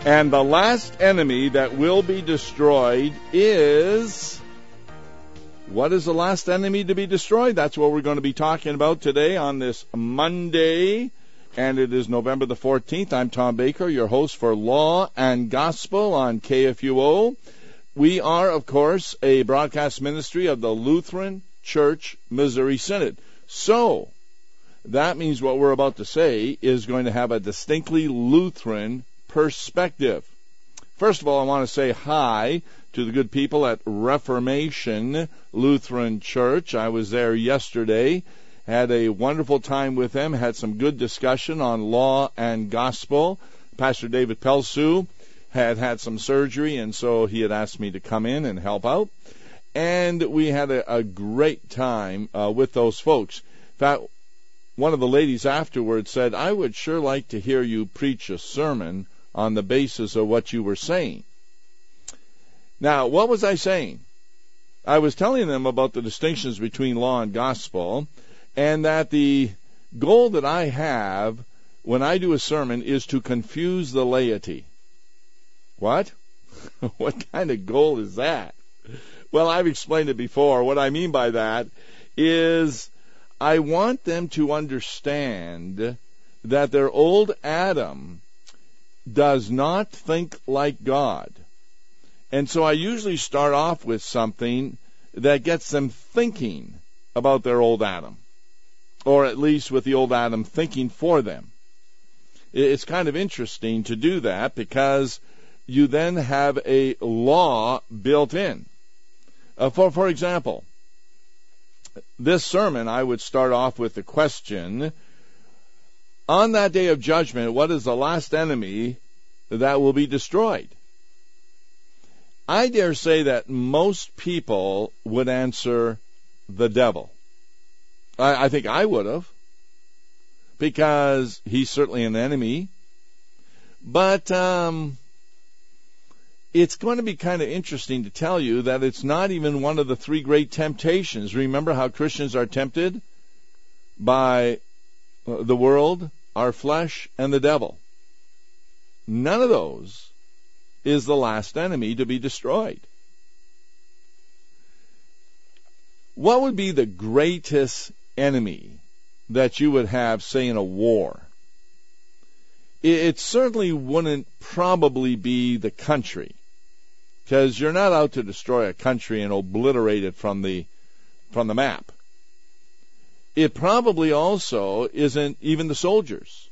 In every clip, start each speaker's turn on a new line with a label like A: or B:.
A: And the last enemy that will be destroyed is... What is the last enemy to be destroyed? That's what we're going to be talking about today on this Monday. And it is November the 14th. I'm Tom Baker, your host for Law and Gospel on KFUO. We are, of course, a broadcast ministry of the Lutheran Church Missouri Synod. So, that means what we're about to say is going to have a distinctly Lutheran perspective. First of all, I want to say hi to the good people at Reformation Lutheran Church. I was there yesterday, had a wonderful time with them, had some good discussion on law and gospel. Pastor David Pelsu had some surgery, and so he had asked me to come in and help out. And we had a great time with those folks. In fact, one of the ladies afterwards said, I would sure like to hear you preach a sermon on the basis of what you were saying. Now, what was I saying? I was telling them about the distinctions between law and gospel, and that the goal that I have when I do a sermon is to confuse the laity. What? What kind of goal is that? Well, I've explained it before. What I mean by that is I want them to understand that their old Adam does not think like God. And so I usually start off with something that gets them thinking about their old Adam, or at least with the old Adam thinking for them. It's kind of interesting to do that because you then have a law built in. For example, this sermon, I would start off with the question, on that day of judgment, what is the last enemy that will be destroyed? I dare say that most people would answer the devil. I think I would have, because he's certainly an enemy. But it's going to be kind of interesting to tell you that it's not even one of the three great temptations. Remember how Christians are tempted by the world, our flesh, and the devil. None of those is the last enemy to be destroyed. What would be the greatest enemy that you would have, say, in a war? It certainly wouldn't probably be the country, because you're not out to destroy a country and obliterate it from the map. It probably also isn't even the soldiers,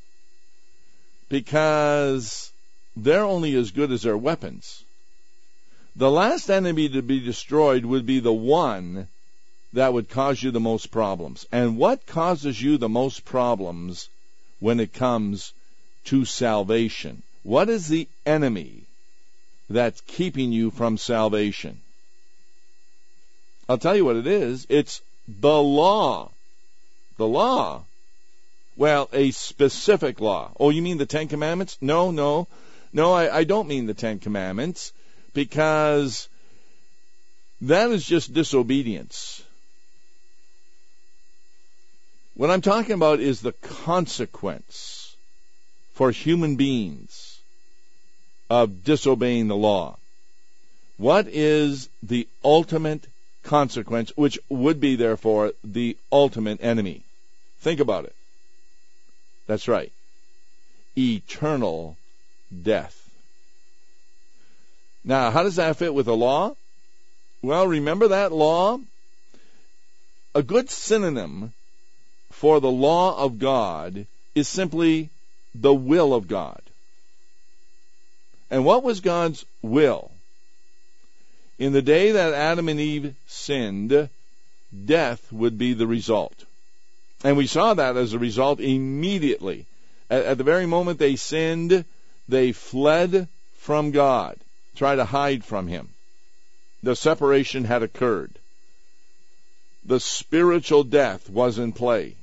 A: because they're only as good as their weapons. The last enemy to be destroyed would be the one that would cause you the most problems. And what causes you the most problems when it comes to salvation? What is the enemy that's keeping you from salvation? I'll tell you what it is. It's the law. The law. Well, a specific law. Oh, you mean the Ten Commandments? No, I don't mean the Ten Commandments, because that is just disobedience. What I'm talking about is the consequence for human beings of disobeying the law. What is the ultimate consequence, which would be, therefore, the ultimate enemy? Think about it. That's right. Eternal death. Now, how does that fit with the law? Well, remember that law? A good synonym for the law of God is simply the will of God. And what was God's will? In the day that Adam and Eve sinned, death would be the result. And we saw that as a result immediately. At the very moment they sinned, they fled from God, tried to hide from Him. The separation had occurred. The spiritual death was in play.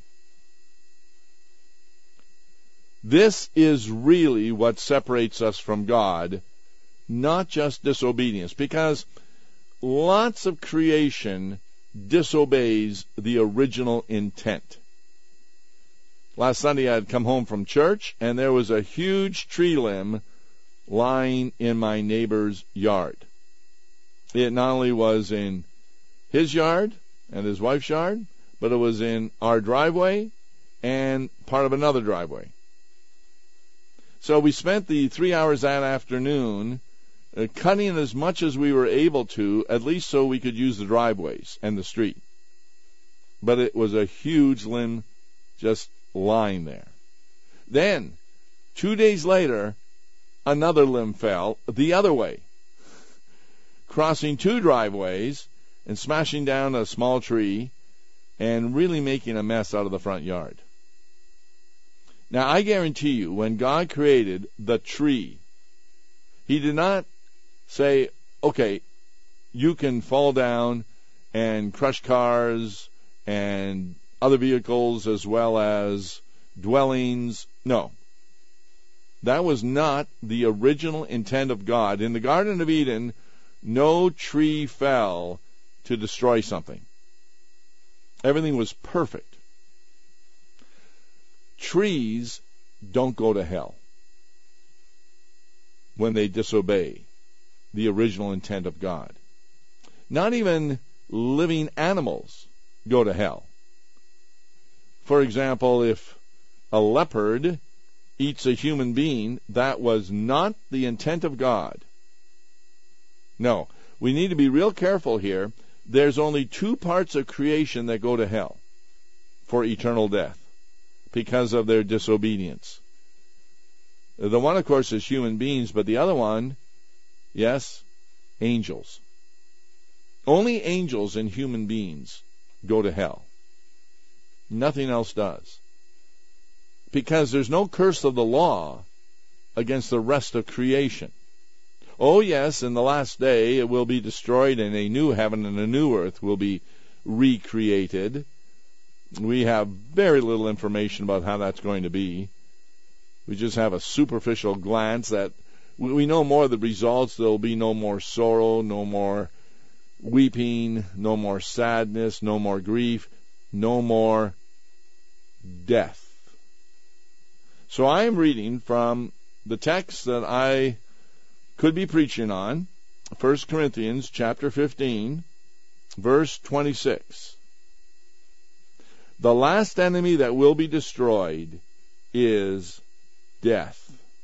A: This is really what separates us from God, not just disobedience, because lots of creation disobeys the original intent. Last Sunday I had come home from church, and there was a huge tree limb lying in my neighbor's yard. It not only was in his yard and his wife's yard, but it was in our driveway and part of another driveway. So we spent the 3 hours that afternoon cutting as much as we were able to, at least so we could use the driveways and the street. But it was a huge limb just lying there. Then, 2 days later, another limb fell the other way, crossing 2 driveways and smashing down a small tree and really making a mess out of the front yard. Now, I guarantee you, when God created the tree, He did not say, okay, you can fall down and crush cars and other vehicles as well as dwellings. No. That was not the original intent of God. In the Garden of Eden, no tree fell to destroy something. Everything was perfect. Trees don't go to hell when they disobey the original intent of God. Not even living animals go to hell. For example, if a leopard eats a human being, that was not the intent of God. No, we need to be real careful here. There's only 2 parts of creation that go to hell for eternal death because of their disobedience. The one, of course, is human beings, but the other one, yes, angels. Only angels and human beings go to hell. Nothing else does. Because there's no curse of the law against the rest of creation. Oh, yes, in the last day it will be destroyed and a new heaven and a new earth will be recreated. We have very little information about how that's going to be. We just have a superficial glance that we know more of the results. There will be no more sorrow, no more weeping, no more sadness, no more grief, no more death. So I am reading from the text that I could be preaching on, 1 Corinthians chapter 15, verse 26. The last enemy that will be destroyed is death.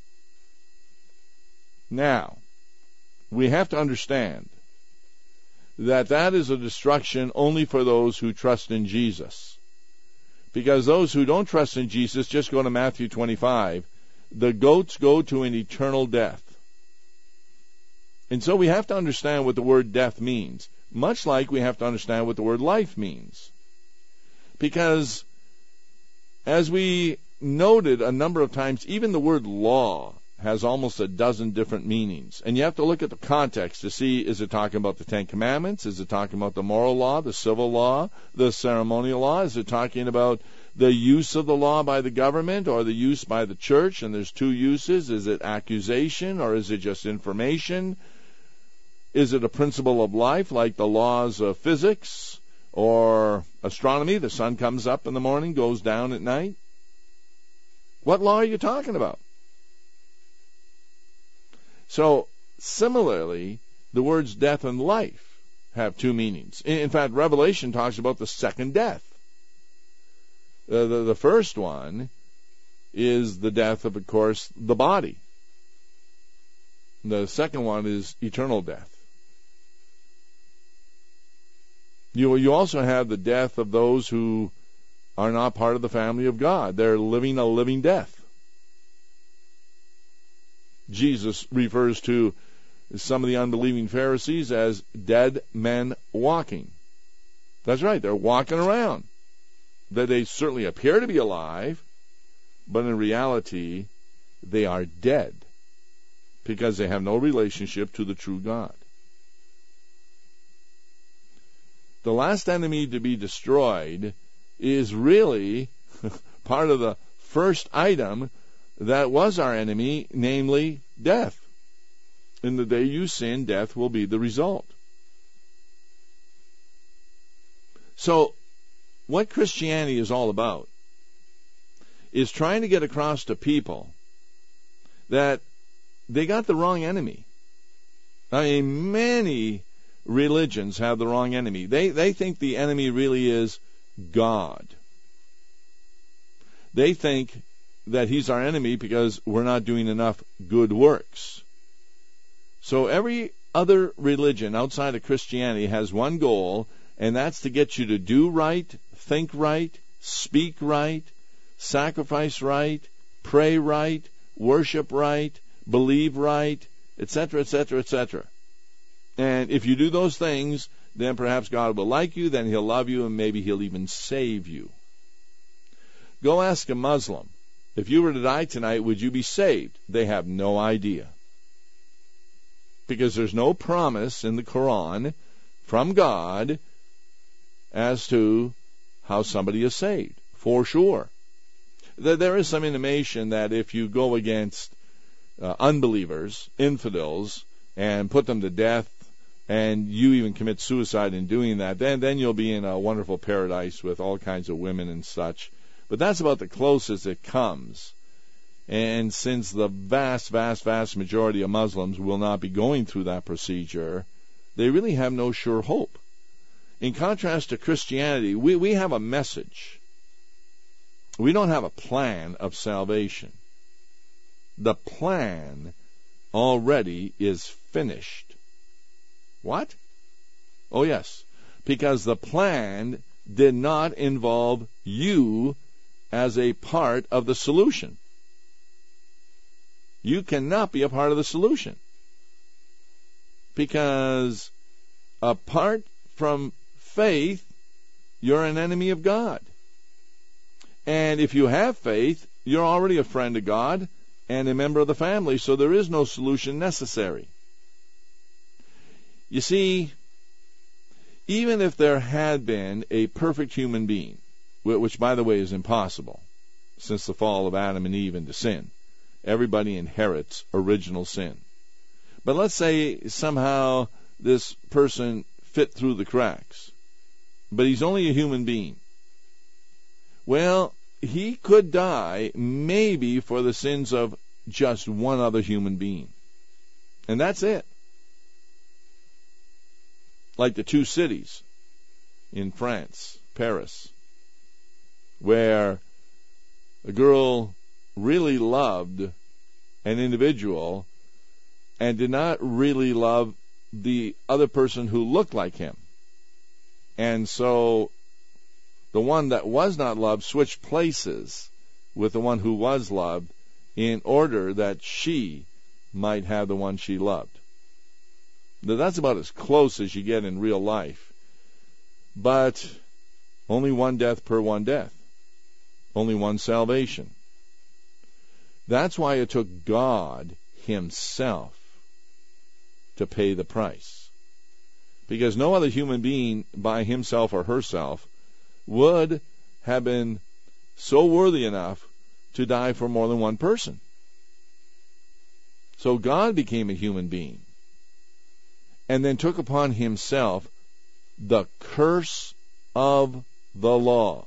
A: Now, we have to understand that that is a destruction only for those who trust in Jesus. Because those who don't trust in Jesus, just go to Matthew 25, the goats go to an eternal death. And so we have to understand what the word death means, much like we have to understand what the word life means. Because, as we noted a number of times, even the word law has almost a dozen different meanings. And you have to look at the context to see, is it talking about the Ten Commandments? Is it talking about the moral law, the civil law, the ceremonial law? Is it talking about the use of the law by the government or the use by the church? And there's 2 uses. Is it accusation or is it just information? Is it a principle of life like the laws of physics or astronomy? The sun comes up in the morning, goes down at night. What law are you talking about? So, similarly, the words death and life have 2 meanings. In fact, Revelation talks about the second death. The first one is the death of course, the body. The second one is eternal death. You also have the death of those who are not part of the family of God. They're living a living death. Jesus refers to some of the unbelieving Pharisees as dead men walking. That's right, they're walking around. They certainly appear to be alive, but in reality, they are dead because they have no relationship to the true God. The last enemy to be destroyed is really part of the first item that was our enemy, namely death. In the day you sin, death will be the result. So, what Christianity is all about is trying to get across to people that they got the wrong enemy. I mean, many religions have the wrong enemy. They think the enemy really is God. They think that he's our enemy because we're not doing enough good works. So every other religion outside of Christianity has one goal, and that's to get you to do right, think right, speak right, sacrifice right, pray right, worship right, believe right, etc., etc., etc. And if you do those things, then perhaps God will like you, then he'll love you, and maybe he'll even save you. Go ask a Muslim, if you were to die tonight, would you be saved? They have no idea. Because there's no promise in the Quran from God as to how somebody is saved, for sure. There is some intimation that if you go against unbelievers, infidels, and put them to death, and you even commit suicide in doing that, then you'll be in a wonderful paradise with all kinds of women and such. But that's about the closest it comes. And since the vast, vast, vast majority of Muslims will not be going through that procedure, they really have no sure hope. In contrast to Christianity, we have a message. We don't have a plan of salvation. The plan already is finished. What? Oh, yes. Because the plan did not involve you as a part of the solution. You cannot be a part of the solution. Because apart from faith, you're an enemy of God. And if you have faith, you're already a friend of God and a member of the family, so there is no solution necessary. You see, even if there had been a perfect human being, which, by the way, is impossible, since the fall of Adam and Eve into sin, everybody inherits original sin. But let's say somehow this person fit through the cracks, but he's only a human being. Well, he could die maybe for the sins of just one other human being. And that's it. Like the two cities in France, Paris, where a girl really loved an individual and did not really love the other person who looked like him. And so the one that was not loved switched places with the one who was loved in order that she might have the one she loved. Now, that's about as close as you get in real life. But only one death per one death. Only one salvation. That's why it took God himself to pay the price. Because no other human being by himself or herself would have been so worthy enough to die for more than one person. So God became a human being and then took upon himself the curse of the law.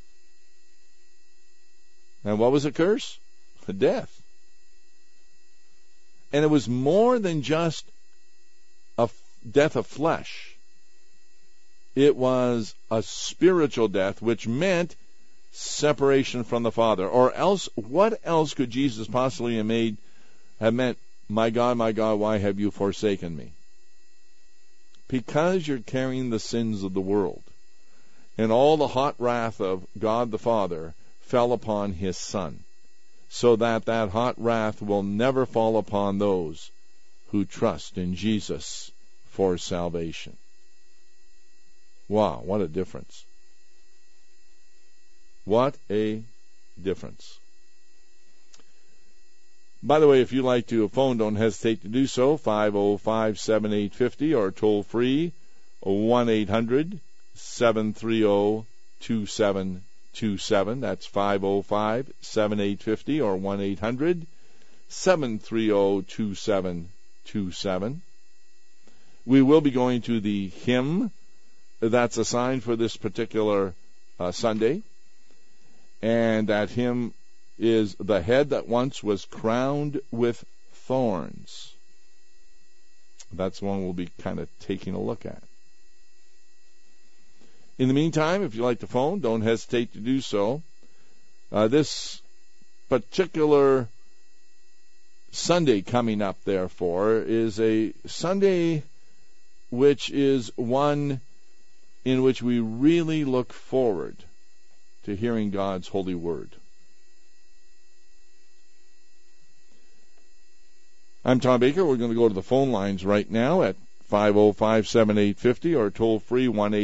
A: And what was the curse? Death. And it was more than just a death of flesh. It was a spiritual death, which meant separation from the Father. Or else, what else could Jesus possibly have meant, my God, why have you forsaken me? Because you're carrying the sins of the world. And all the hot wrath of God the Father fell upon his Son, so that hot wrath will never fall upon those who trust in Jesus for salvation. Wow, what a difference. What a difference. By the way, if you'd like to phone, don't hesitate to do so, 505-7850, or toll free, 1-800-730-2727. That's 505-7850 or 1-800-730-2727. We will be going to the hymn that's assigned for this particular Sunday. And that hymn is "The Head That Once Was Crowned with thorns. That's one we'll be kind of taking a look at. In the meantime, if you like to phone, don't hesitate to do so. This particular Sunday coming up, therefore, is a Sunday which is one in which we really look forward to hearing God's holy word. I'm Tom Baker. We're going to go to the phone lines right now at 505-7850 or toll free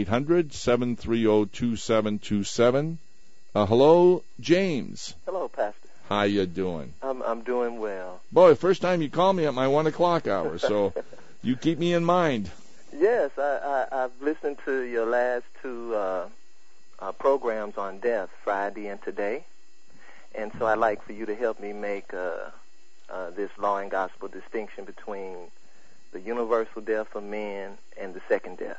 A: 1-800-730-2727. Hello, James.
B: Hello, Pastor.
A: How you doing?
B: I'm doing well.
A: Boy, first time you call me at my 1 o'clock hour, so you keep me in mind.
B: Yes, I've listened to your last two programs on death, Friday and today, and so I'd like for you to help me make this law and gospel distinction between the universal death of men and the second death.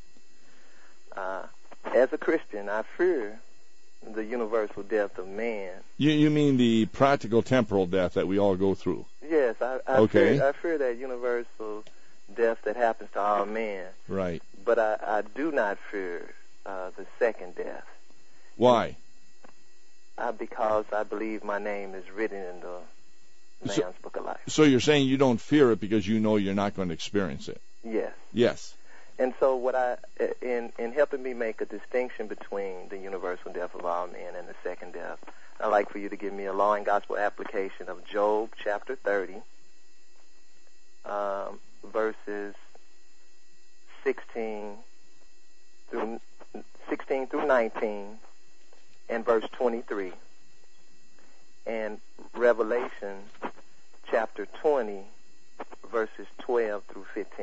B: As a Christian, I fear the universal death of man.
A: You mean the practical temporal death that we all go through?
B: Yes, I fear that universal death that happens to all men.
A: Right.
B: But I do not fear the second death.
A: Why?
B: Because I believe my name is written in the Lamb's Book of Life.
A: So you're saying you don't fear it because you know you're not going to experience it?
B: Yes.
A: Yes.
B: And so what in helping me make a distinction between the universal death of all men and the second death, I'd like for you to give me a law and gospel application of Job chapter 30, verses 16 through 19, and verse 23, and Revelation chapter 20, verses 12 through 15.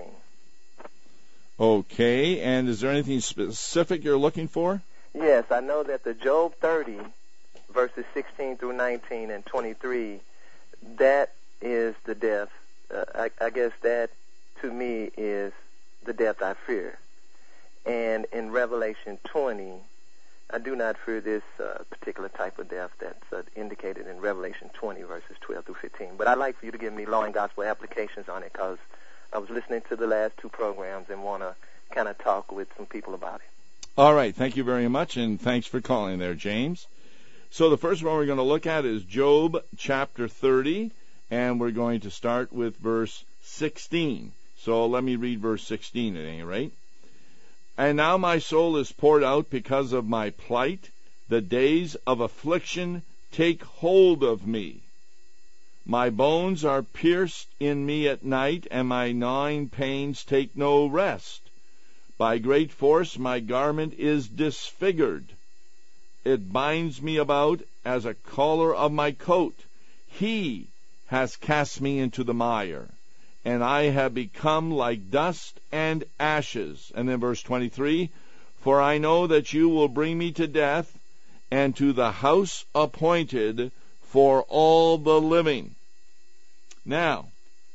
A: Okay, and is there anything specific you're looking for?
B: Yes, I know that the Job 30, verses 16 through 19 and 23, that is the death. I guess that, to me, is the death I fear. And in Revelation 20, I do not fear this particular type of death that's indicated in Revelation 20, verses 12 through 15. But I'd like for you to give me law and gospel applications on it, because I was listening to the last two programs and want to kind of talk with some people about it.
A: All right. Thank you very much, and thanks for calling there, James. So the first one we're going to look at is Job chapter 30, and we're going to start with verse 16. So let me read verse 16 at any rate. And now my soul is poured out because of my plight. The days of affliction take hold of me. My bones are pierced in me at night, and my gnawing pains take no rest. By great force my garment is disfigured. It binds me about as a collar of my coat. He has cast me into the mire, and I have become like dust and ashes. And then verse 23, for I know that you will bring me to death, and to the house appointed for all the living. Now,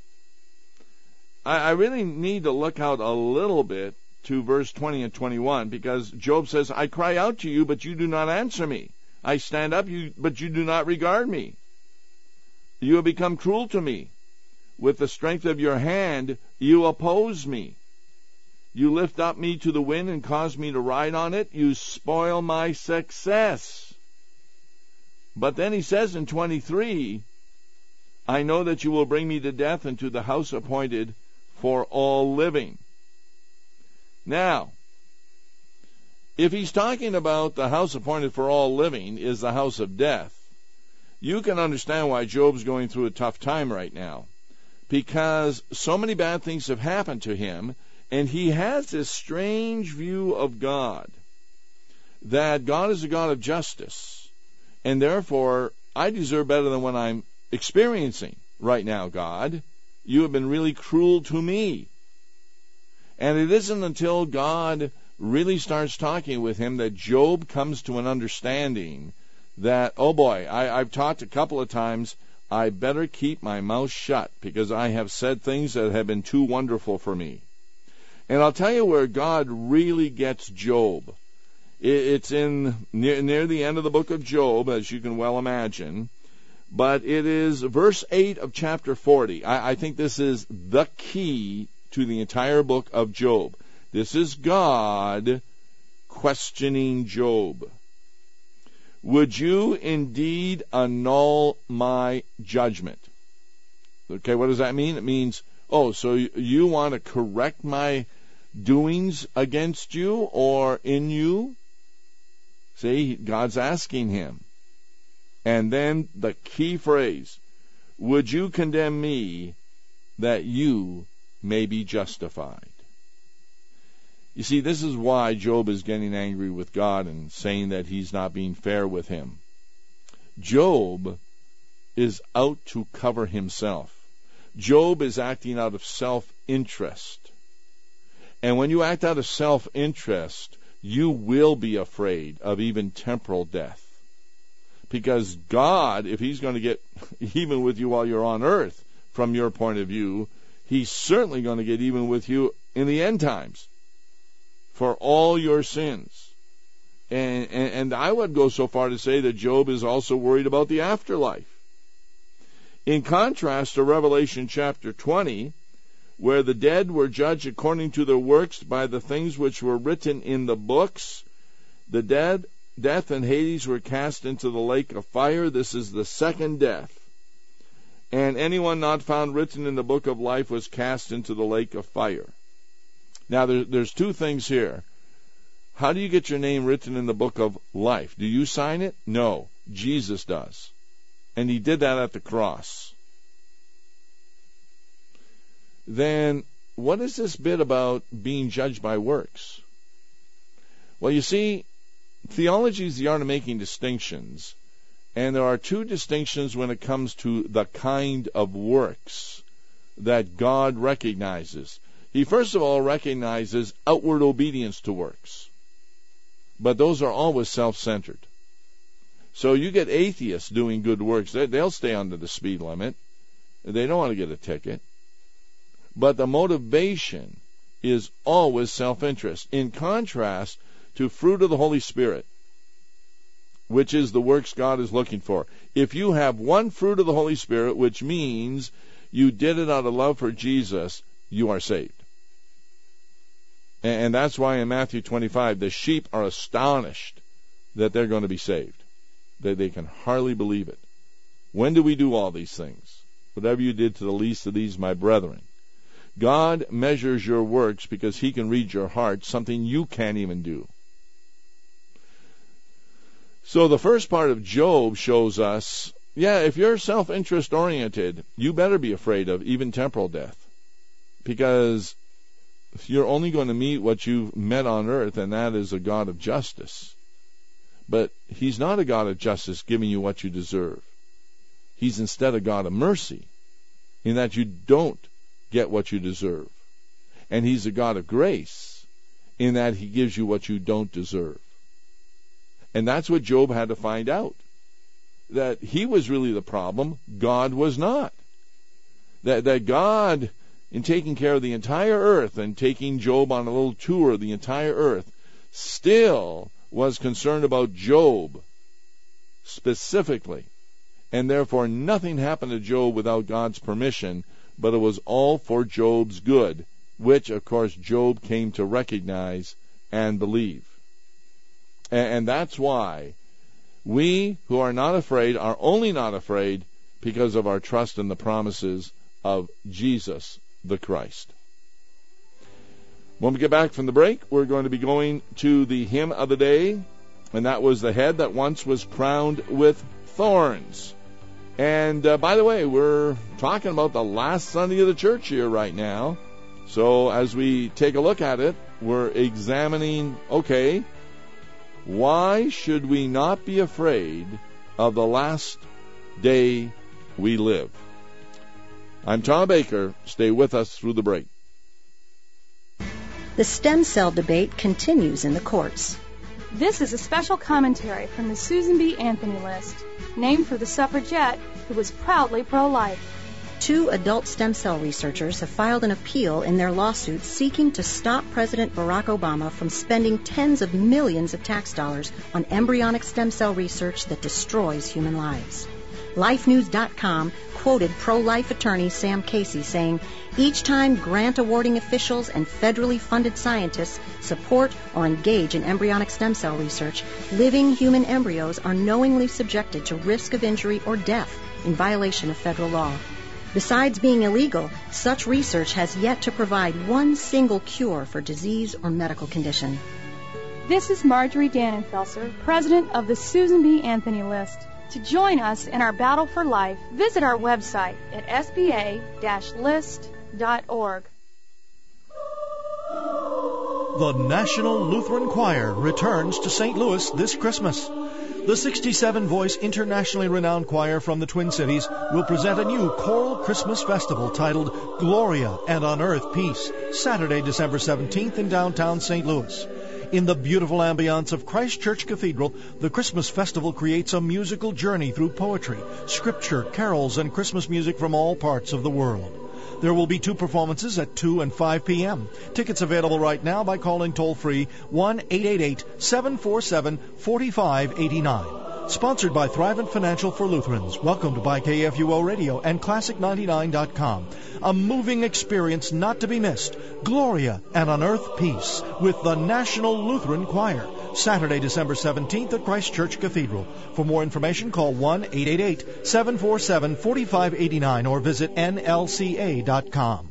A: I really need to look out a little bit to verse 20 and 21, because Job says, I cry out to you, but you do not answer me. I stand up, but you do not regard me. You have become cruel to me. With the strength of your hand, you oppose me. You lift up me to the wind and cause me to ride on it. You spoil my success. But then he says in 23, I know that you will bring me to death and to the house appointed for all living. Now, if he's talking about the house appointed for all living is the house of death, you can understand why Job's going through a tough time right now, because so many bad things have happened to him, and he has this strange view of God, that God is a God of justice, and therefore I deserve better than what I'm experiencing right now, God. You have been really cruel to me. And it isn't until God really starts talking with him that Job comes to an understanding that, oh boy, I've talked a couple of times, I better keep my mouth shut because I have said things that have been too wonderful for me. And I'll tell you where God really gets Job. It's in near the end of the book of Job, as you can well imagine. but it is verse 8 of chapter 40. I think this is the key to the entire book of Job. This is God questioning Job. Would you indeed annul my judgment? Okay, what does that mean? It means, so you want to correct my doings against you or in you? See, God's asking him. And then the key phrase, would you condemn me that you may be justified? You see, this is why Job is getting angry with God and saying that he's not being fair with him. Job is out to cover himself. Job is acting out of self-interest. And when you act out of self-interest, you will be afraid of even temporal death. Because God, if he's going to get even with you while you're on earth, from your point of view, he's certainly going to get even with you in the end times for all your sins. And I would go so far to say that Job is also worried about the afterlife. In contrast to Revelation chapter 20, where the dead were judged according to their works by the things which were written in the books, the death and Hades were cast into the lake of fire. This is the second death. And anyone not found written in the book of life was cast into the lake of fire. Now, there's two things here. How do you get your name written in the book of life? Do you sign it? No, Jesus does. And he did that at the cross. Then, what is this bit about being judged by works? Well, you see, theology is the art of making distinctions. And there are two distinctions when it comes to the kind of works that God recognizes. He first of all recognizes outward obedience to works. But those are always self-centered. So you get atheists doing good works. They'll stay under the speed limit. They don't want to get a ticket. But the motivation is always self-interest. In contrast to fruit of the Holy Spirit, which is the works God is looking for. If you have one fruit of the Holy Spirit, which means you did it out of love for Jesus, you are saved. And that's why in Matthew 25, the sheep are astonished that they're going to be saved. They can hardly believe it. When do we do all these things? Whatever you did to the least of these, my brethren. God measures your works because he can read your heart, something you can't even do. So the first part of Job shows us, if you're self-interest oriented, you better be afraid of even temporal death. Because you're only going to meet what you've met on earth, and that is a God of justice. But he's not a God of justice giving you what you deserve. He's instead a God of mercy, in that you don't get what you deserve. And he's a God of grace, in that he gives you what you don't deserve. And that's what Job had to find out. That he was really the problem, God was not. That God, in taking care of the entire earth and taking Job on a little tour of the entire earth, still was concerned about Job specifically. And therefore nothing happened to Job without God's permission, but it was all for Job's good, which, of course, Job came to recognize and believe. And that's why we who are not afraid are only not afraid because of our trust in the promises of Jesus the Christ. When we get back from the break, we're going to be going to the hymn of the day, and that was The Head That Once Was Crowned with Thorns. And by the way, we're talking about the last Sunday of the church here right now. So as we take a look at it, we're examining, why should we not be afraid of the last day we live? I'm Tom Baker. Stay with us through the break.
C: The stem cell debate continues in the courts.
D: This is a special commentary from the Susan B. Anthony list, named for the suffragette who was proudly pro-life.
C: 2 adult stem cell researchers have filed an appeal in their lawsuit seeking to stop President Barack Obama from spending tens of millions of tax dollars on embryonic stem cell research that destroys human lives. LifeNews.com quoted pro-life attorney Sam Casey saying, "Each time grant awarding officials and federally funded scientists support or engage in embryonic stem cell research, living human embryos are knowingly subjected to risk of injury or death in violation of federal law. Besides being illegal, such research has yet to provide one single cure for disease or medical condition."
D: This is Marjorie Dannenfelser, president of the Susan B. Anthony List. To join us in our battle for life, visit our website at sba-list.org.
E: The National Lutheran Choir returns to St. Louis this Christmas. The 67-voice internationally renowned choir from the Twin Cities will present a new choral Christmas festival titled Gloria and on Earth Peace, Saturday, December 17th in downtown St. Louis. In the beautiful ambiance of Christ Church Cathedral, the Christmas festival creates a musical journey through poetry, scripture, carols, and Christmas music from all parts of the world. There will be 2 performances at 2 and 5 p.m. Tickets available right now by calling toll-free 1-888-747-4589. Sponsored by Thrivent Financial for Lutherans, welcomed by KFUO Radio and Classic99.com. A moving experience not to be missed. Gloria and on Earth Peace with the National Lutheran Choir. Saturday, December 17th at Christ Church Cathedral. For more information, call 1-888-747-4589 or visit nlca.com.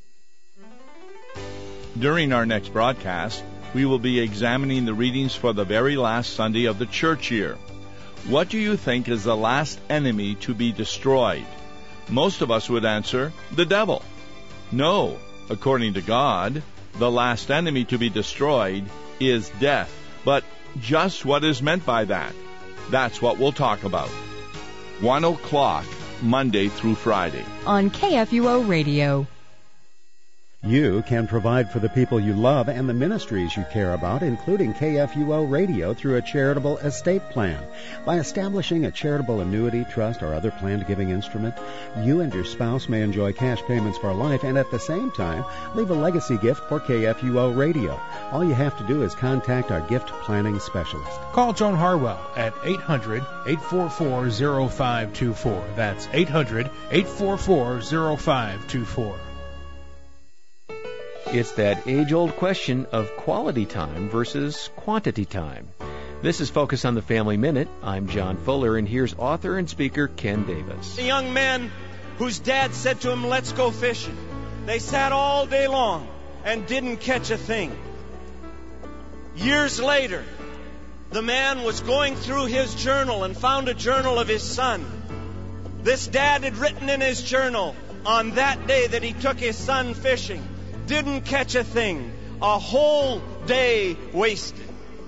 A: During our next broadcast, we will be examining the readings for the very last Sunday of the church year. What do you think is the last enemy to be destroyed? Most of us would answer, the devil. No, according to God, the last enemy to be destroyed is death. But just what is meant by that? That's what we'll talk about. 1 o'clock, Monday through Friday.
F: On KFUO Radio.
G: You can provide for the people you love and the ministries you care about, including KFUO Radio, through a charitable estate plan. By establishing a charitable annuity, trust, or other planned giving instrument, you and your spouse may enjoy cash payments for life and at the same time leave a legacy gift for KFUO Radio. All you have to do is contact our gift planning specialist.
H: Call Joan Harwell at 800-844-0524. That's 800-844-0524.
I: It's that age-old question of quality time versus quantity time. This is Focus on the Family Minute. I'm John Fuller, and here's author and speaker Ken Davis.
J: A young man whose dad said to him, "Let's go fishing." They sat all day long and didn't catch a thing. Years later, the man was going through his journal and found a journal of his son. This dad had written in his journal, on that day that he took his son fishing, didn't catch a thing, a whole day wasted.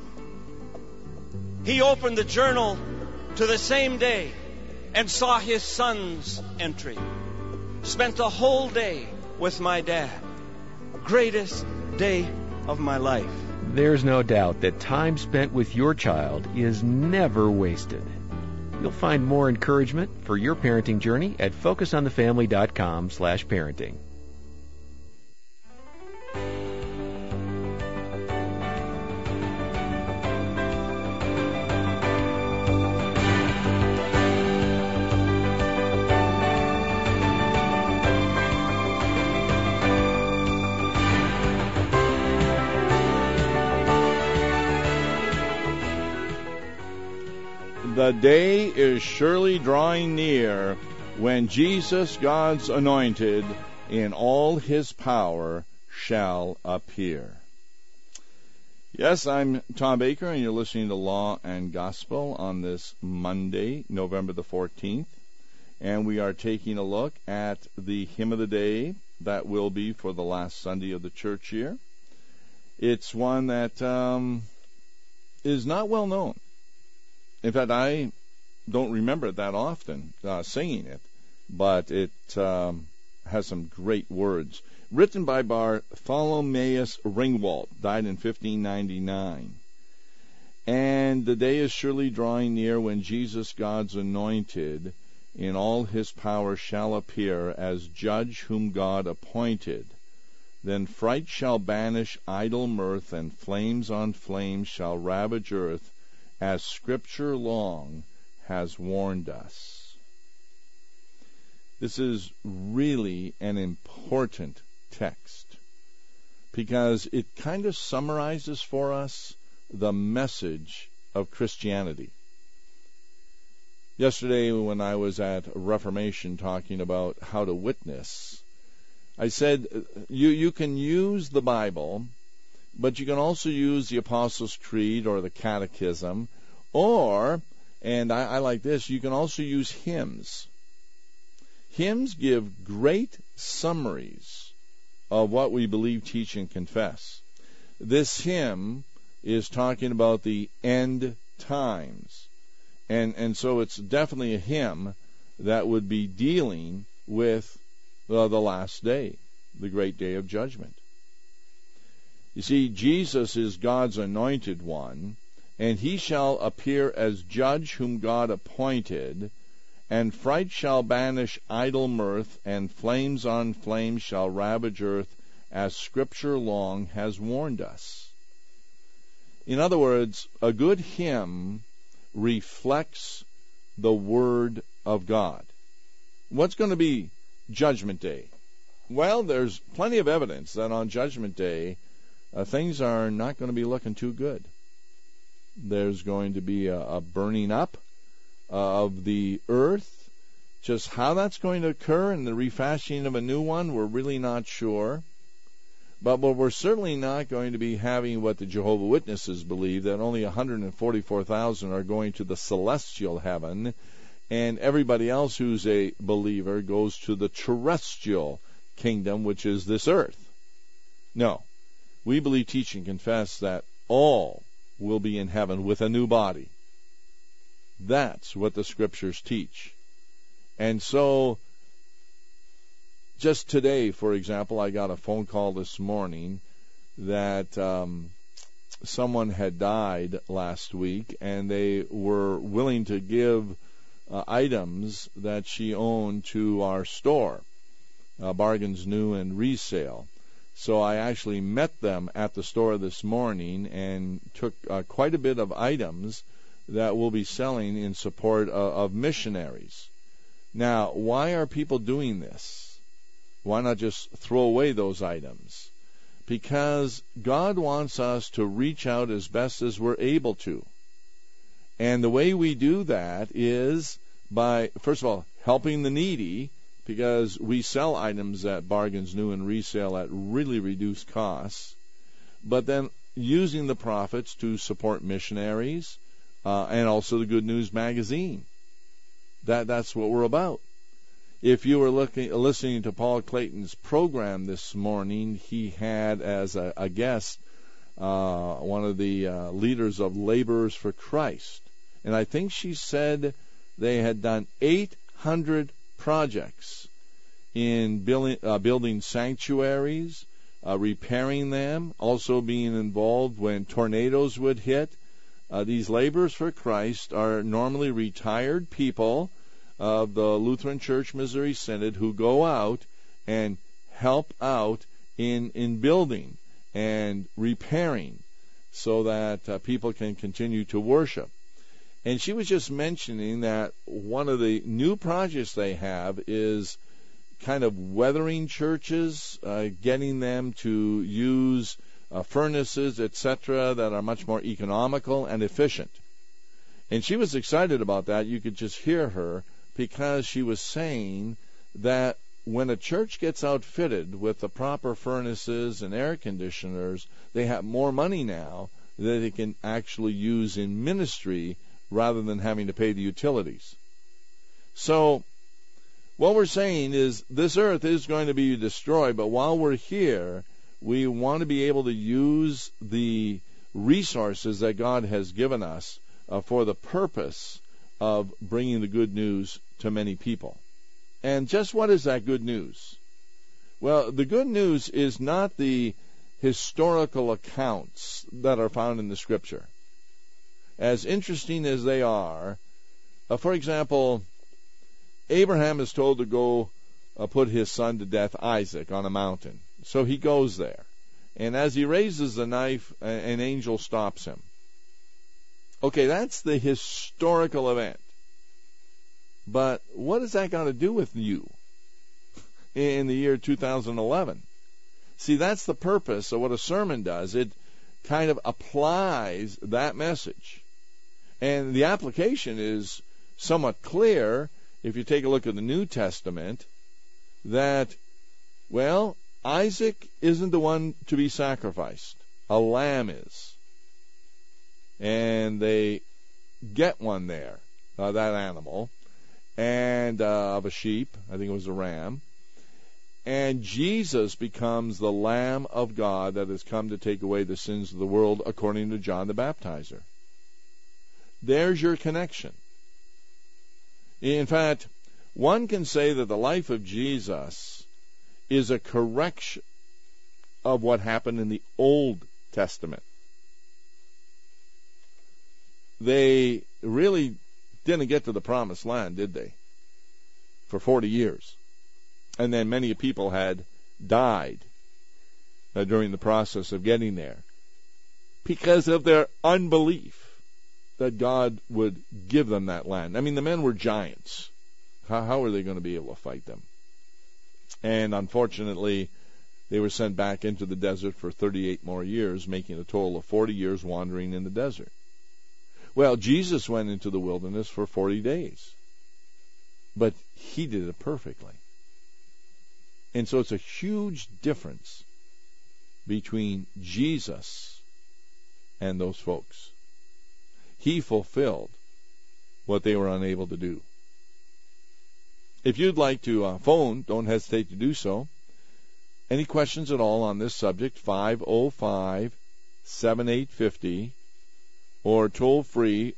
J: He opened the journal to the same day and saw his son's entry. Spent the whole day with my dad. Greatest day of my life.
I: There's no doubt that time spent with your child is never wasted. You'll find more encouragement for your parenting journey at focusonthefamily.com/parenting.
A: The day is surely drawing near when Jesus, God's anointed, in all his power shall appear. Yes, I'm Tom Baker, and you're listening to Law and Gospel on this Monday, November the 14th. And we are taking a look at the hymn of the day that will be for the last Sunday of the church year. It's one that is not well known. In fact, I don't remember it that often singing it, but it has some great words. Written by Bartholomeus Ringwalt, died in 1599. And the day is surely drawing near when Jesus, God's anointed, in all his power shall appear as judge whom God appointed. Then fright shall banish idle mirth, and flames on flames shall ravage earth, as Scripture long has warned us. This is really an important text because it kind of summarizes for us the message of Christianity. Yesterday when I was at Reformation talking about how to witness, I said you can use the Bible, but you can also use the Apostles' Creed or the Catechism, or, and I like this, you can also use hymns. Hymns give great summaries of what we believe, teach, and confess. This hymn is talking about the end times. And so it's definitely a hymn that would be dealing with the last day, the great day of judgment. You see, Jesus is God's anointed one, and he shall appear as judge whom God appointed, and fright shall banish idle mirth, and flames on flames shall ravage earth, as Scripture long has warned us. In other words, a good hymn reflects the Word of God. What's going to be Judgment Day? Well, there's plenty of evidence that on Judgment Day, things are not going to be looking too good. There's going to be a burning up of the earth. Just how that's going to occur and the refashioning of a new one, we're really not sure. But we're certainly not going to be having what the Jehovah's Witnesses believe, that only 144,000 are going to the celestial heaven, and everybody else who's a believer goes to the terrestrial kingdom, which is this earth. No. We believe, teach, and confess that all will be in heaven with a new body. That's what the Scriptures teach. And so, just today, for example, I got a phone call this morning that someone had died last week, and they were willing to give items that she owned to our store, Bargains New and Resale. So I actually met them at the store this morning and took quite a bit of items that we'll be selling in support of missionaries. Now, why are people doing this? Why not just throw away those items? Because God wants us to reach out as best as we're able to. And the way we do that is by, first of all, helping the needy, because we sell items at Bargains New and Resale at really reduced costs, but then using the profits to support missionaries and also the Good News magazine. That's what we're about. If you were listening to Paul Clayton's program this morning, he had as a guest one of the leaders of Laborers for Christ. And I think she said they had done 800 projects in building sanctuaries, repairing them, also being involved when tornadoes would hit. These Laborers for Christ are normally retired people of the Lutheran Church Missouri Synod who go out and help out in building and repairing so that people can continue to worship. And she was just mentioning that one of the new projects they have is kind of weathering churches, getting them to use furnaces, etc., that are much more economical and efficient. And she was excited about that. You could just hear her, because she was saying that when a church gets outfitted with the proper furnaces and air conditioners, they have more money now that they can actually use in ministry rather than having to pay the utilities. So what we're saying is this earth is going to be destroyed, but while we're here, we want to be able to use the resources that God has given us for the purpose of bringing the good news to many people. And just what is that good news? Well, the good news is not the historical accounts that are found in the Scripture. As interesting as they are, for example, Abraham is told to go put his son to death, Isaac, on a mountain. So he goes there. And as he raises the knife, an angel stops him. Okay, that's the historical event. But what has that got to do with you? in the year 2011. See, that's the purpose of what a sermon does. It kind of applies that message. And the application is somewhat clear if you take a look at the New Testament, that, well, Isaac isn't the one to be sacrificed. A lamb is. And they get one there, that animal, and of a sheep, I think it was a ram. And Jesus becomes the Lamb of God that has come to take away the sins of the world, according to John the Baptizer. There's your connection. In fact, one can say that the life of Jesus is a correction of what happened in the Old Testament. They really didn't get to the Promised Land, did they? For 40 years. And then many people had died during the process of getting there because of their unbelief that God would give them that land. I mean, the men were giants. How were they going to be able to fight them? And unfortunately, they were sent back into the desert for 38 more years, making a total of 40 years wandering in the desert. Well, Jesus went into the wilderness for 40 days, but he did it perfectly. And so it's a huge difference between Jesus and those folks. He fulfilled what they were unable to do. If you'd like to phone, don't hesitate to do so. Any questions at all on this subject, 505-7850, or toll free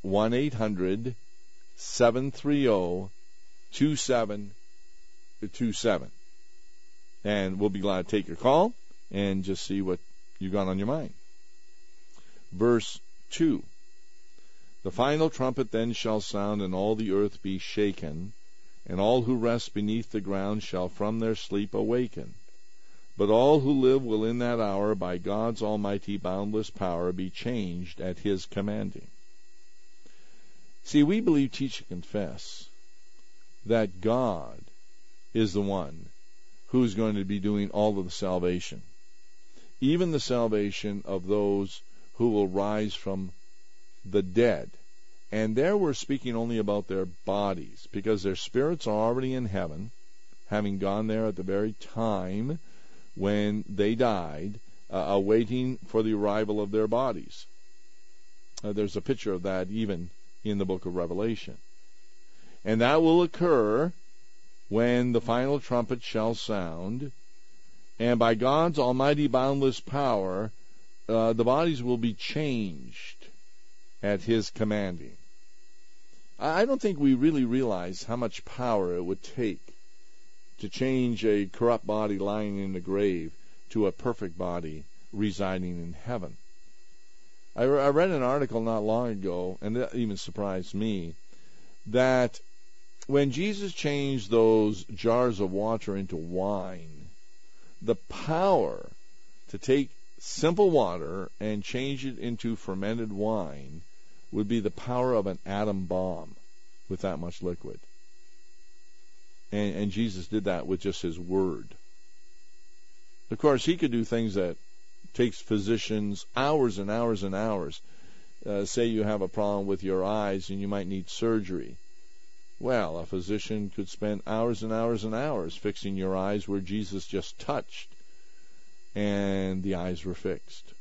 A: 1-800-730-2727. And we'll be glad to take your call and just see what you got on your mind. Verse 2. The final trumpet then shall sound, and all the earth be shaken, and all who rest beneath the ground shall from their sleep awaken. But all who live will in that hour by God's almighty boundless power be changed at his commanding. See, we believe, teach, and confess that God is the one who's going to be doing all of the salvation, even the salvation of those who will rise from the dead. And there we're speaking only about their bodies, because their spirits are already in heaven, having gone there at the very time when they died, awaiting for the arrival of their bodies. There's a picture of that even in the book of Revelation. And that will occur when the final trumpet shall sound, and by God's almighty boundless power, the bodies will be changed at his commanding. I don't think we really realize how much power it would take to change a corrupt body lying in the grave to a perfect body residing in heaven. I read an article not long ago, and that even surprised me, that when Jesus changed those jars of water into wine, the power to take simple water and change it into fermented wine would be the power of an atom bomb with that much liquid. And Jesus did that with just his word. Of course, he could do things that takes physicians hours and hours and hours. Say you have a problem with your eyes and you might need surgery. Well, a physician could spend hours and hours and hours fixing your eyes where Jesus just touched, and the eyes were fixed.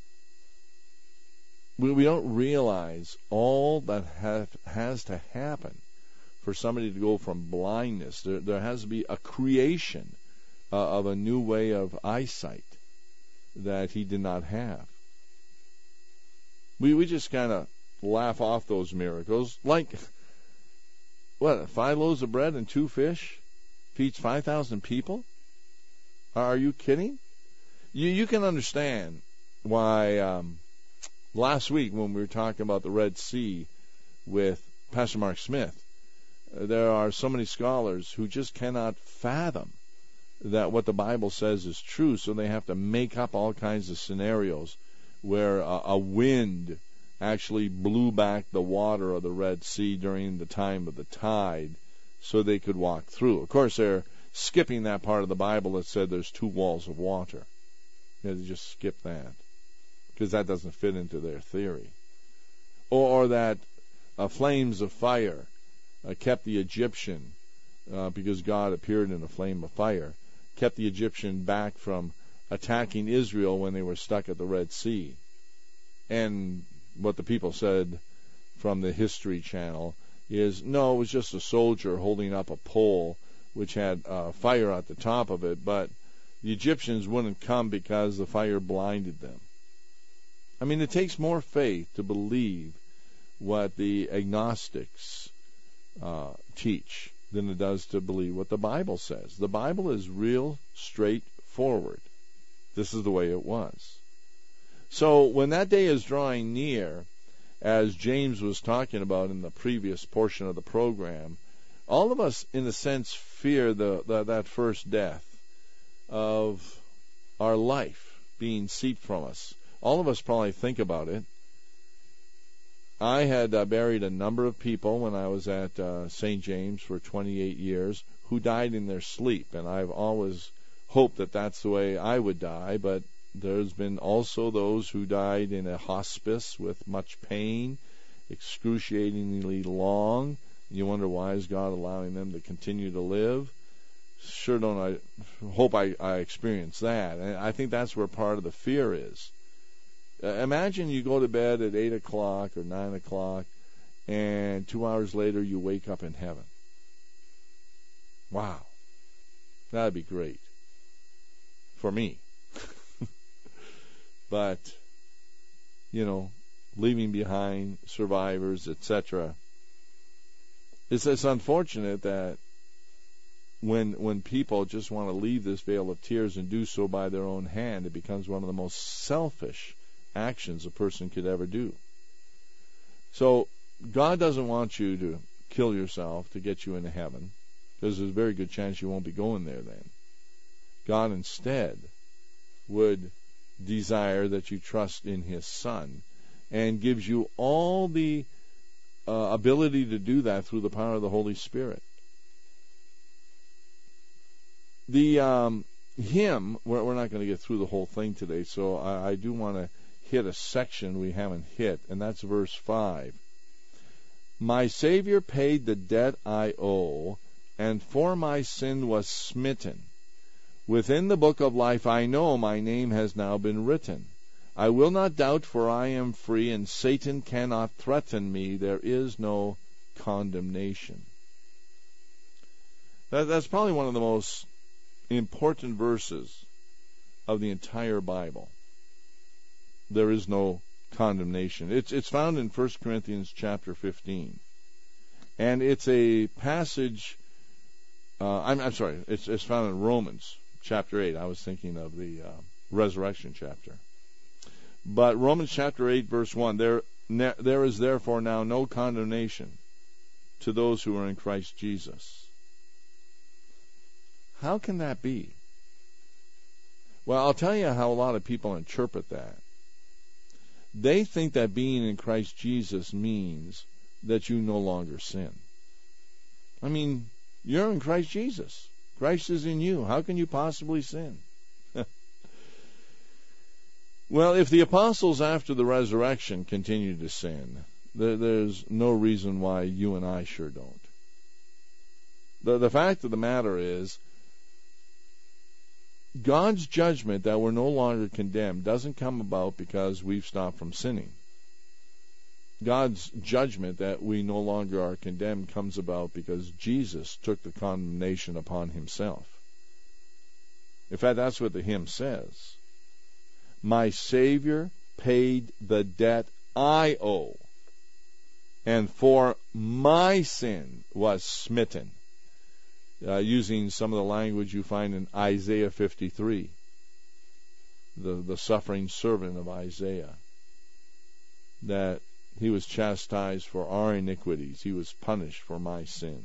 A: We don't realize all that has to happen for somebody to go from blindness. There has to be a creation of a new way of eyesight that he did not have. We just kind of laugh off those miracles. Like, 5 loaves of bread and 2 fish feeds 5,000 people? Are you kidding? You can understand why last week when we were talking about the Red Sea with Pastor Mark Smith, there are so many scholars who just cannot fathom that what the Bible says is true, so they have to make up all kinds of scenarios where a wind actually blew back the water of the Red Sea during the time of the tide so they could walk through. Of course, they're skipping that part of the Bible that said there's 2 walls of water. They just skip that because that doesn't fit into their theory. Or that flames of fire kept the Egyptian, because God appeared in a flame of fire, kept the Egyptian back from attacking Israel when they were stuck at the Red Sea. And what the people said from the History Channel is, no, it was just a soldier holding up a pole which had fire at the top of it, but the Egyptians wouldn't come because the fire blinded them. I mean, it takes more faith to believe what the agnostics teach than it does to believe what the Bible says. The Bible is real straightforward. This is the way it was. So when that day is drawing near, as James was talking about in the previous portion of the program, all of us, in a sense, fear that first death of our life being seeped from us. All of us probably think about it. I had buried a number of people when I was at St. James for 28 years who died in their sleep, and I've always hoped that that's the way I would die, but there's been also those who died in a hospice with much pain, excruciatingly long. You wonder, why is God allowing them to continue to live? Sure don't I hope I experience that. And I think that's where part of the fear is. Imagine you go to bed at 8 o'clock or 9 o'clock, and 2 hours later you wake up in heaven. Wow. That'd be great. For me. But, leaving behind survivors, etc. It's unfortunate that when people just want to leave this vale of tears and do so by their own hand, it becomes one of the most selfish actions a person could ever do. So God doesn't want you to kill yourself to get you into heaven, because there's a very good chance you won't be going there then. God instead would desire that you trust in His Son, and gives you all the ability to do that through the power of the Holy Spirit. The hymn, we're not going to get through the whole thing today, so I do want to hit a section we haven't hit, and that's verse 5. My Savior paid the debt I owe, and for my sin was smitten. Within the book of life I know my name has now been written. I will not doubt, for I am free, and Satan cannot threaten me. There is no condemnation. That's probably one of the most important verses of the entire Bible. There is no condemnation. It's found in 1 Corinthians chapter 15. And it's a passage, I'm sorry, it's found in Romans chapter 8. I was thinking of the resurrection chapter. But Romans chapter 8 verse 1, there is therefore now no condemnation to those who are in Christ Jesus. How can that be? Well, I'll tell you how a lot of people interpret that. They think that being in Christ Jesus means that you no longer sin. I mean, you're in Christ Jesus. Christ is in you. How can you possibly sin? Well, if the apostles after the resurrection continue to sin, there's no reason why you and I sure don't. The fact of the matter is, God's judgment that we're no longer condemned doesn't come about because we've stopped from sinning. God's judgment that we no longer are condemned comes about because Jesus took the condemnation upon Himself. In fact, that's what the hymn says. My Savior paid the debt I owe, and for my sin was smitten. Using some of the language you find in Isaiah 53, the suffering servant of Isaiah, that He was chastised for our iniquities, He was punished for my sin.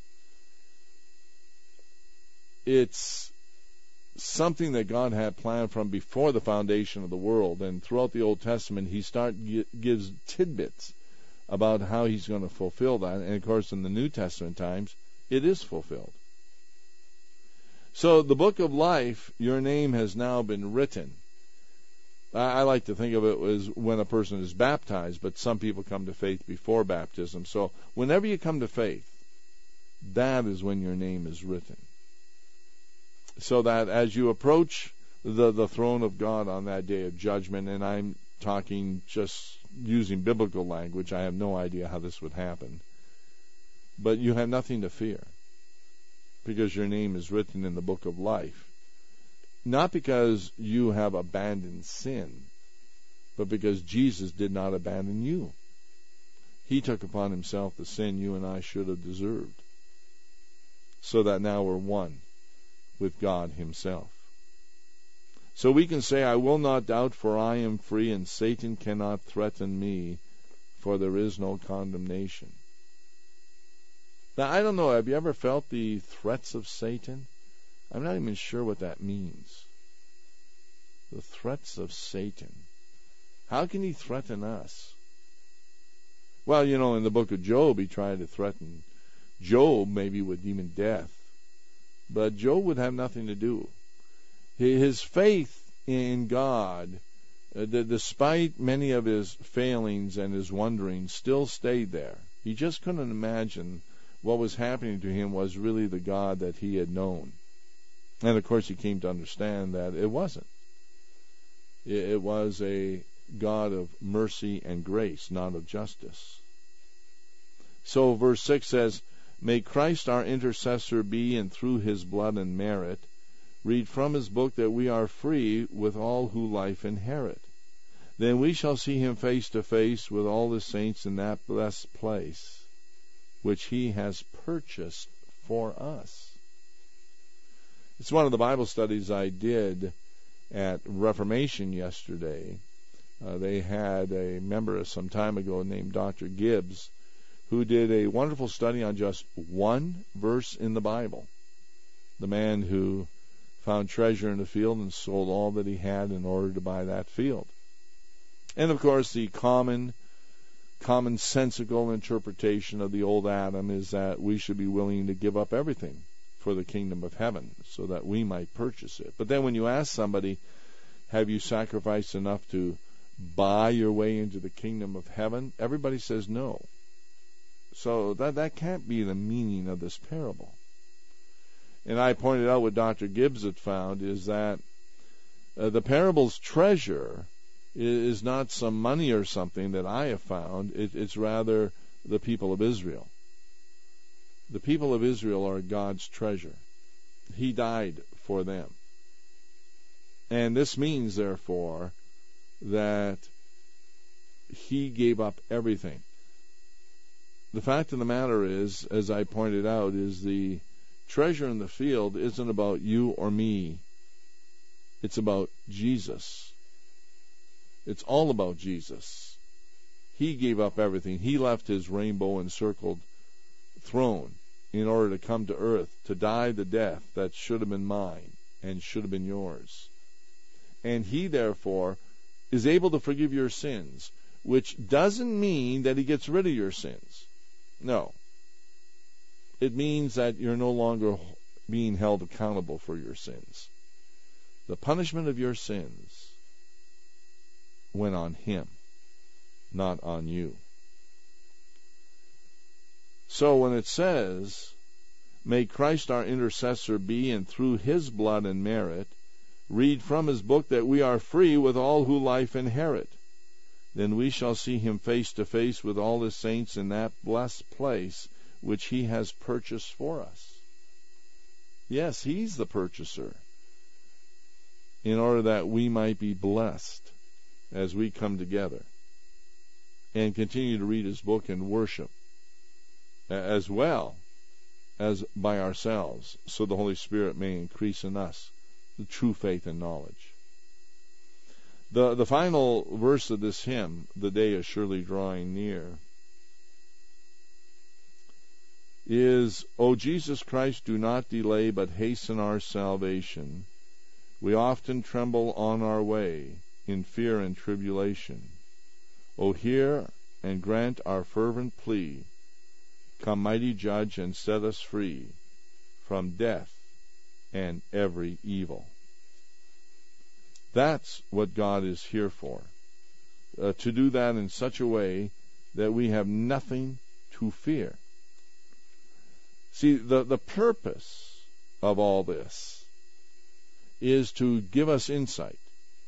A: It's something that God had planned from before the foundation of the world, and throughout the Old Testament He gives tidbits about how He's going to fulfill that, and of course in the New Testament times it is fulfilled. So the book of life, your name has now been written. I like to think of it as when a person is baptized, but some people come to faith before baptism. So whenever you come to faith, that is when your name is written. So that as you approach the throne of God on that day of judgment, and I'm talking just using biblical language, I have no idea how this would happen, but you have nothing to fear, because your name is written in the book of life. Not because you have abandoned sin, but because Jesus did not abandon you. He took upon himself the sin you and I should have deserved, so that now we're one with God himself. So we can say, I will not doubt, for I am free, and Satan cannot threaten me, for there is no condemnation. Now, I don't know, have you ever felt the threats of Satan? I'm not even sure what that means. The threats of Satan. How can he threaten us? Well, in the book of Job, he tried to threaten Job maybe with even death. But Job would have nothing to do. His faith in God, despite many of his failings and his wanderings, still stayed there. He just couldn't imagine what was happening to him was really the God that he had known. And of course he came to understand that it wasn't. It was a God of mercy and grace, not of justice. So verse 6 says, May Christ our intercessor be, and through his blood and merit, read from his book that we are free with all who life inherit. Then we shall see him face to face with all the saints in that blessed place, which he has purchased for us. It's one of the Bible studies I did at Reformation yesterday. They had a member some time ago named Dr. Gibbs, who did a wonderful study on just one verse in the Bible. The man who found treasure in the field and sold all that he had in order to buy that field. And of course the commonsensical interpretation of the old Adam is that we should be willing to give up everything for the kingdom of heaven so that we might purchase it. But then when you ask somebody, have you sacrificed enough to buy your way into the kingdom of heaven? Everybody says no. So that can't be the meaning of this parable. And I pointed out what Dr. Gibbs had found is that the parable's treasure is not some money or something that I have found. It's rather the people of Israel. The people of Israel are God's treasure. He died for them. And this means, therefore, that he gave up everything. The fact of the matter is, as I pointed out, is the treasure in the field isn't about you or me. It's about Jesus. It's all about Jesus. He gave up everything. He left his rainbow-encircled throne in order to come to earth, to die the death that should have been mine and should have been yours. And he, therefore, is able to forgive your sins, which doesn't mean that he gets rid of your sins. No. It means that you're no longer being held accountable for your sins. The punishment of your sins went on him, not on you. So when it says, May Christ our intercessor be, and through his blood and merit, read from his book that we are free with all who life inherit, then we shall see him face to face with all his saints in that blessed place which he has purchased for us. Yes, he's the purchaser, in order that we might be blessed as we come together and continue to read his book and worship, as well as by ourselves, so the Holy Spirit may increase in us the true faith and knowledge. The final verse of this hymn, The Day is Surely Drawing Near, is, O Jesus Christ, do not delay, but hasten our salvation. We often tremble on our way in fear and tribulation. O hear and grant our fervent plea. Come, mighty Judge, and set us free from death and every evil. That's what God is here for, to do that in such a way that we have nothing to fear. See, the purpose of all this is to give us insight.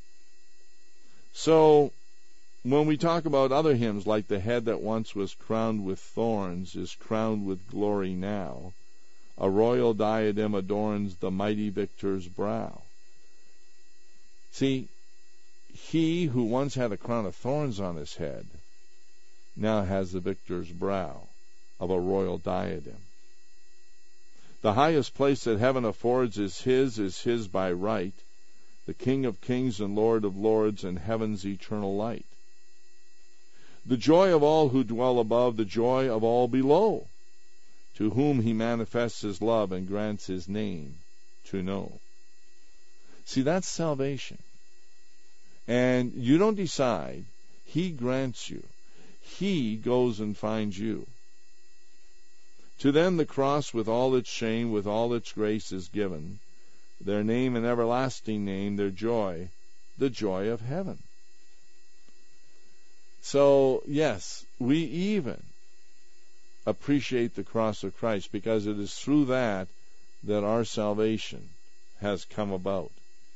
A: So, when we talk about other hymns like "The head that once was crowned with thorns is crowned with glory now. A royal diadem adorns the mighty victor's brow." See, he who once had a crown of thorns on his head now has the victor's brow of a royal diadem. The highest place that heaven affords is his by right, the King of kings and Lord of lords, and heaven's eternal light. The joy of all who dwell above, the joy of all below, to whom he manifests his love and grants his name to know. See, that's salvation. And you don't decide. He grants you. He goes and finds you. To them the cross with all its shame, with all its grace is given. Their name an everlasting name, their joy, the joy of heaven. So, yes, we even appreciate the cross of Christ, because it is through that our salvation has come about.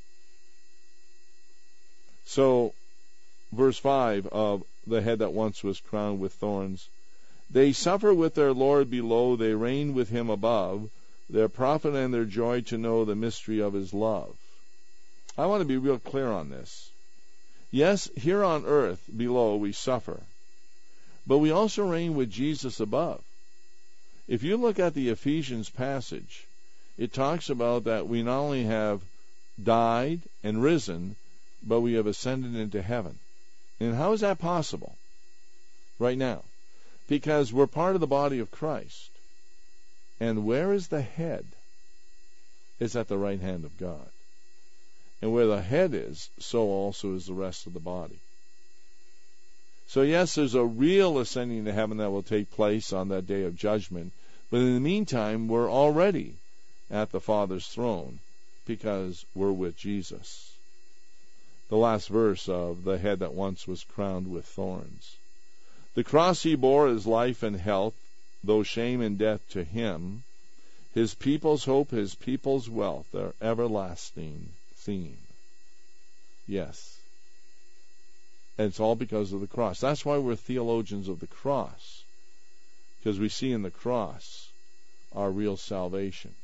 A: So, verse 5 of "The head that once was crowned with thorns." They suffer with their Lord below, they reign with him above, their profit and their joy to know the mystery of his love. I want to be real clear on this. Yes, here on earth below we suffer, but we also reign with Jesus above. If you look at the Ephesians passage, it talks about that we not only have died and risen, but we have ascended into heaven. And how is that possible right now? Because we're part of the body of Christ. And where is the head? It's at the right hand of God. And where the head is, so also is the rest of the body. So yes, there's a real ascending to heaven that will take place on that day of judgment. But in the meantime, we're already at the Father's throne because we're with Jesus. The last verse of "The head that once was crowned with thorns." The cross he bore is life and health, though shame and death to him. His people's hope, his people's wealth, their everlasting theme. Yes. And it's all because of the cross. That's why we're theologians of the cross, because we see in the cross our real salvation.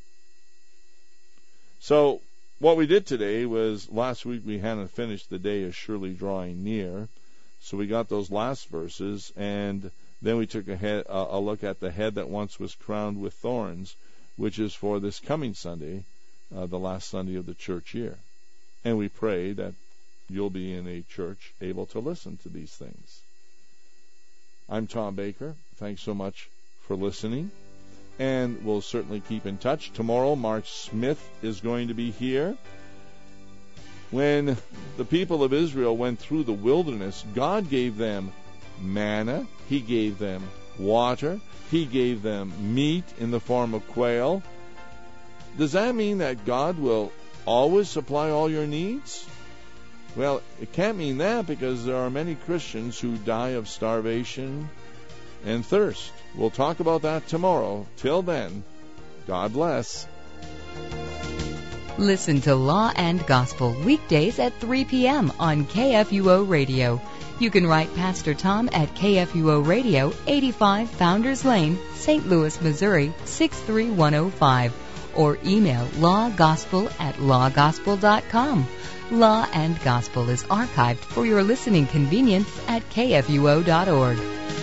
A: So, what we did today was, last week we hadn't finished "The day is surely drawing near." So we got those last verses, and then we took a look at "The head that once was crowned with thorns," which is for this coming Sunday, the last Sunday of the church year. And we pray that you'll be in a church able to listen to these things. I'm Tom Baker. Thanks so much for listening. And we'll certainly keep in touch. Tomorrow, Mark Smith is going to be here. When the people of Israel went through the wilderness, God gave them manna. He gave them water. He gave them meat in the form of quail. Does that mean that God will always supply all your needs? Well, it can't mean that, because there are many Christians who die of starvation and thirst. We'll talk about that tomorrow. Till then, God bless.
F: Listen to Law and Gospel weekdays at 3 p.m. on KFUO Radio. You can write Pastor Tom at KFUO Radio, 85 Founders Lane, St. Louis, Missouri, 63105, or email lawgospel@lawgospel.com. Law and Gospel is archived for your listening convenience at KFUO.org.